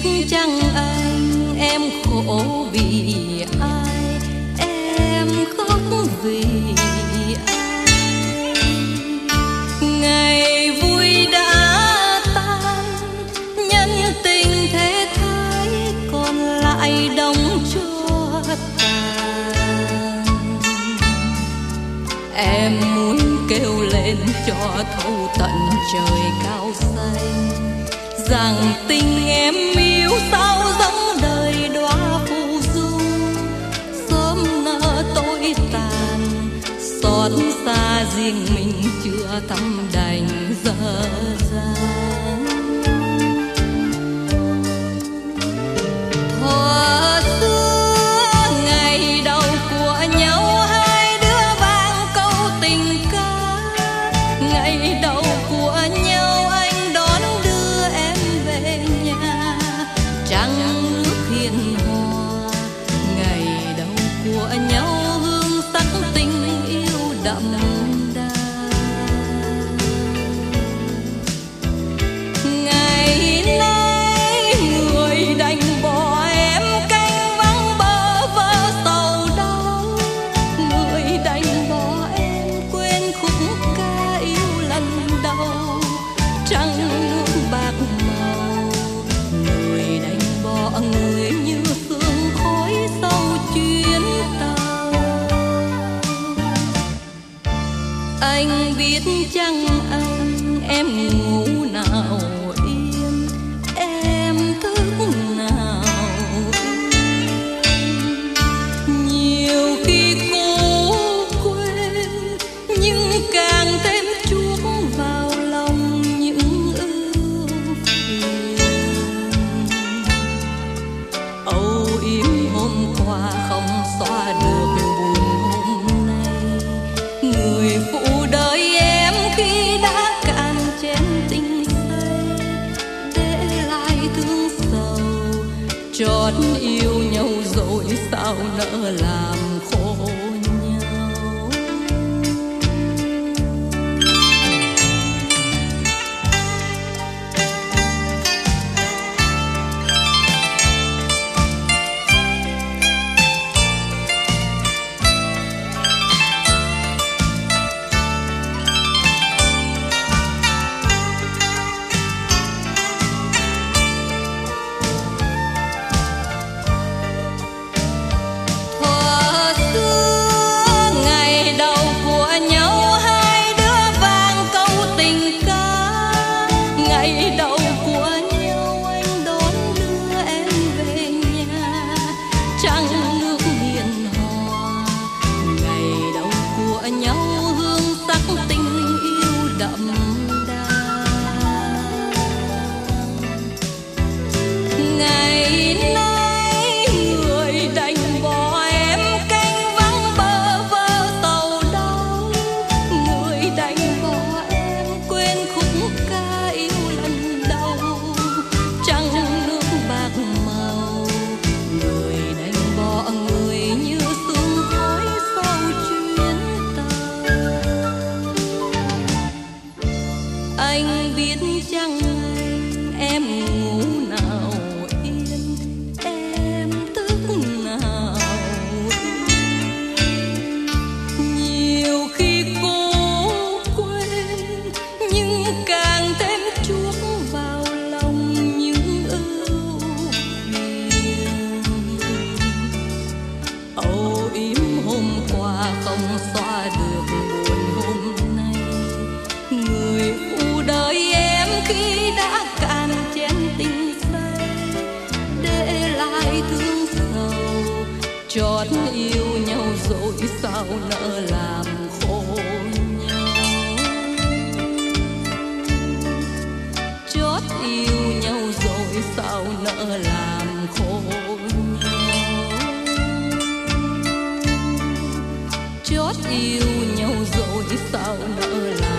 chăng anh em khổ vì ai, em khóc vì ai. Ngày vui đã tan, nhân tình thế thái còn lại đóng cho tàn. Em muốn kêu lên cho thấu tận trời cao xanh, rằng tình em yêu sao giống đời đóa phù du, sớm nỡ tối tàn, xót xa riêng mình chưa thăm đành dở dang. Thuở xưa ngày đầu của nhau hai đứa vang câu tình ca, ngày đầu của nhau anh đón đưa em về nhà trăng nước hiền hòa. Ngày đầu của nhau hương sắc tình yêu đậm đà. Ngày nay người đành bỏ em canh vắng bơ vơ sầu đau, người đành bỏ em quên khúc ca yêu lần đầu trăng nước bạc màu. Người đành bỏ người như sương khói sau chuyến tàu. Anh biết chăng anh em ngủ nào yên, em thức nào yên. Nhiều khi cố quên nhưng càng thêm chuốc vào lòng những ưu phiền. Âu yếm hôm qua không xóa được buồn hôm nay, người phụ đời em khi đã cạn chén tình say, để lại thương sầu. Chót yêu nhau rồi sao nỡ làm khổ nhau. Thuở xưa ngày đầu của nhau hai đứa vang câu tình ca, ngày đầu của nhau anh đón đưa em về nhà trăng nước hiền hòa. Ngày đầu của nhau hương sắc tình yêu đậm đà. Ngày nay người đành bỏ em canh vắng bơ vơ sầu đau, người đành bỏ em quên khúc ca yêu lần đầu trăng nước bạc màu. Người đành bỏ người như sương khói sau chuyến tàu. Anh biết chăng anh em ngủ nào yên, em thức nào yên. Nhiều khi cố quên nhưng càng thêm chuốc vào lòng những ưu phiền. Âu yếm hôm qua không xóa được buồn hôm nay, người phụ đời em khi đã cạn chén tình say, để lại thương sầu. Chót yêu nhau rồi sao nỡ làm khổ nhau. Chót yêu nhau rồi sao nỡ làm khổ nhau. Chót yêu nhau rồi sao nỡ làm